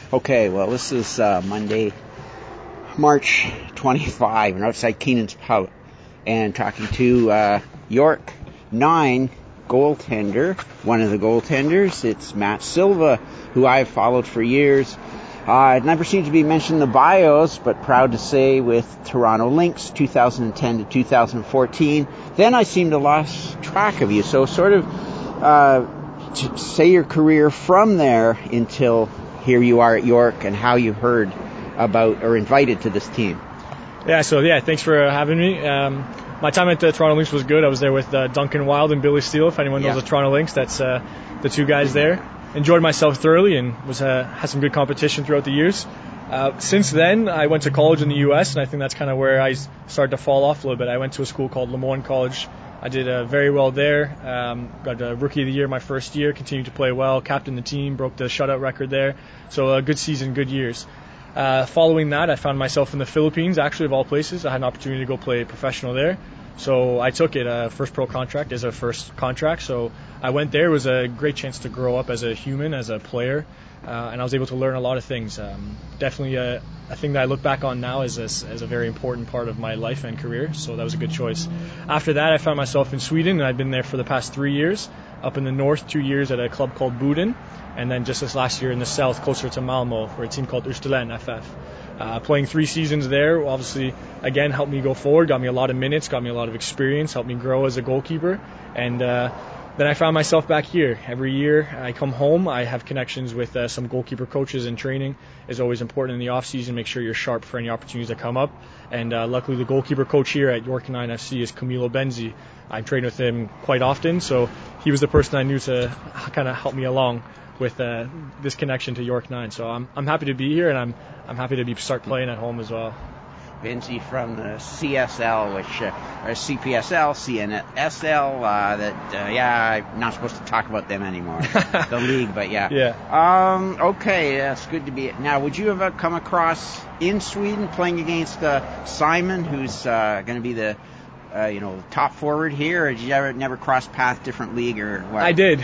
Okay, well, this is Monday, March 25, and outside Keenan's Pub, and talking to York 9 goaltender, one of the goaltenders. It's Matt Silva, who I've followed for years. It never seemed to be mentioned in the bios, but proud to say with Toronto Lynx 2010 to 2014. Then I seemed to lost track of you, so sort of to say your career from there until here you are at York and how you heard about or invited to this team. Yeah, thanks for having me. My time at the Toronto Lynx was good. I was there with Duncan Wild and Billy Steele. If anyone knows the Toronto Lynx, that's the two guys there. Enjoyed myself thoroughly and had some good competition throughout the years. Since then, I went to college in the U.S., and I think that's kind of where I started to fall off a little bit. I went to a school called Lemoyne College. I did very well there. Got a Rookie of the Year my first year, continued to play well, captained the team, broke the shutout record there. So a good season, good years. Following that, I found myself in the Philippines, actually, of all places. I had an opportunity to go play professional there. So I took it, first pro contract as a first contract. So I went there. It was a great chance to grow up as a human, as a player, and I was able to learn a lot of things. Definitely a thing that I look back on now as a very important part of my life and career. So that was a good choice. After that, I found myself in Sweden, and I've been there for the past 3 years. Up in the north, 2 years at a club called Boden, and then just this last year in the south, closer to Malmo, for a team called Österlen FF. Playing 3 seasons there, obviously, again, helped me go forward, got me a lot of minutes, got me a lot of experience, helped me grow as a goalkeeper. And then I found myself back here. Every year I come home, I have connections with some goalkeeper coaches, and training is always important in the off-season. Make sure you're sharp for any opportunities that come up. And luckily the goalkeeper coach here at York 9 FC is Camilo Benzi. I train with him quite often, so he was the person I knew to kind of help me along with this connection to York 9. So I'm happy to be here, and I'm happy to start playing at home as well. Benzi from the CSL, which or CPSL, CNSL. I'm not supposed to talk about them anymore. The league, but yeah. Yeah. Okay, that's good to be. Now, would you have come across in Sweden playing against Simon, who's going to be the top forward here, or did you never cross path different league or what? I did.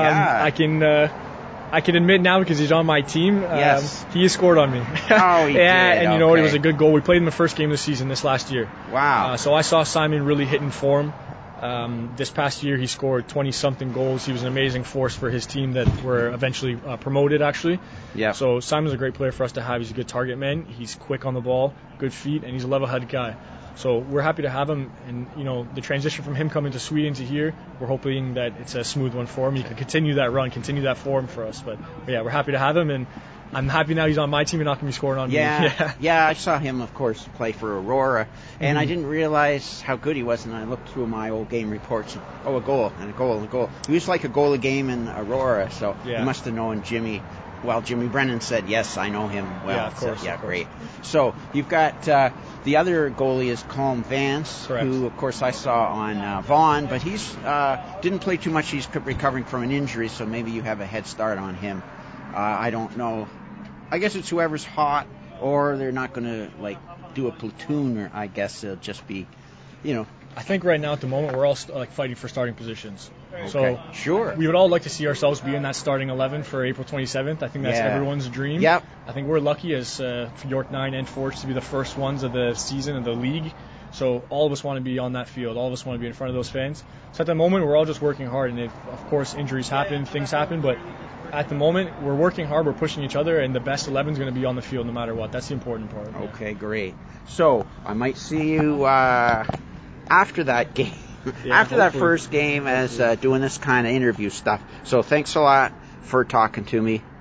I can admit now, because he's on my team, yes. He has scored on me. Oh, he did. And it was a good goal. We played in the first game of the season this last year. Wow. So I saw Simon really hitting form. This past year he scored 20-something goals. He was an amazing force for his team that were eventually promoted, actually. Yeah. So Simon's a great player for us to have. He's a good target man. He's quick on the ball, good feet, and he's a level-headed guy. So we're happy to have him, and the transition from him coming to Sweden to here, we're hoping that it's a smooth one for him. He can continue that run, continue that form for us. But yeah, we're happy to have him, and I'm happy now he's on my team and not going to be scoring on me. Yeah, I saw him, of course, play for Aurora, and I didn't realize how good he was, and I looked through my old game reports, and a goal, and a goal, and a goal. He was like a goal a game in Aurora, so you must have known Jimmy. Well, Jimmy Brennan said, yes, I know him well. Yeah, of course. So, great. So you've got the other goalie is Colm Vance, correct, who, of course, I saw on Vaughan, but he's didn't play too much. He's recovering from an injury, so maybe you have a head start on him. I don't know. I guess it's whoever's hot, or they're not going to do a platoon, or I guess it'll just be, I think right now at the moment we're all fighting for starting positions. Okay. So sure, we would all like to see ourselves be in that starting 11 for April 27th. I think that's everyone's dream. Yep. I think we're lucky as York 9 and Forge to be the first ones of the season of the league. So all of us want to be on that field. All of us want to be in front of those fans. So at the moment we're all just working hard, and of course injuries happen, things happen, but at the moment we're working hard, we're pushing each other, and the best 11 is going to be on the field no matter what. That's the important part. Okay, great. So I might see you after that game. After that first game, as doing this kind of interview stuff. So thanks a lot for talking to me.